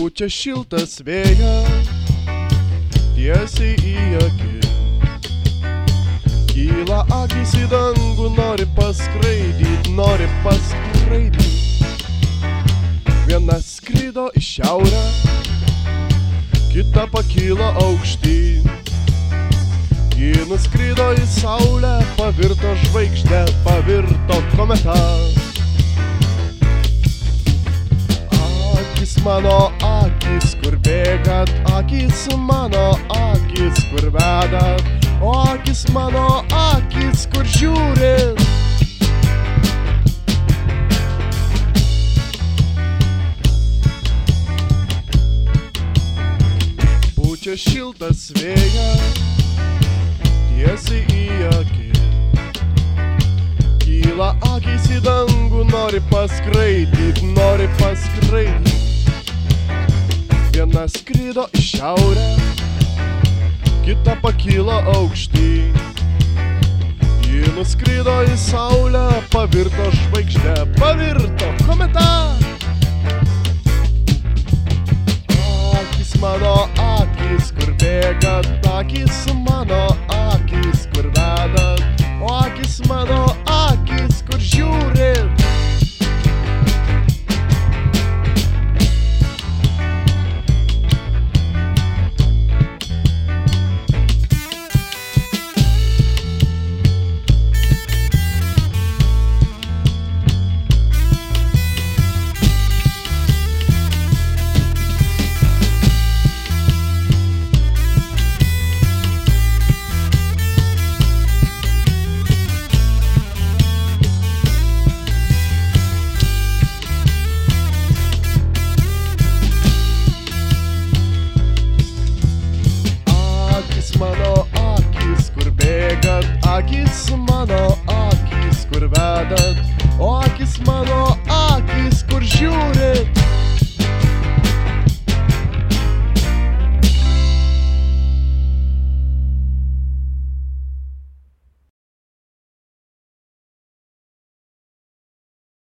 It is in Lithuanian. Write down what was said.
Pučia šiltas vėjas tiesiai į akis. Kyla akis į dangų, nori paskraidyt. Viena skrido į šiaurę, kita pakilo aukštyn. Ji nuskrido į saulę, pavirto žvaigždę, pavirto kometa. Akis mano akis, kur bėgat, akis mano akis, kur vedat, o akis mano akis, kur žiūrit. Pučia šiltas vėjas tiesiai į akis. Kyla akis į dangų, nori paskraidyt. Viena skrido į šiaurę, kita pakilo aukštyn. Ji nuskrido į saulę, pavirto žvaigždę, pavirto kometa. Akis mano akis, kur bėgat, akis mano akis, kur vedat, o akis mano akis, kur žiūrit. Mano akis, kur bėgat, akis mano akis, kur vedat, o akis mano akis, kur žiūrit.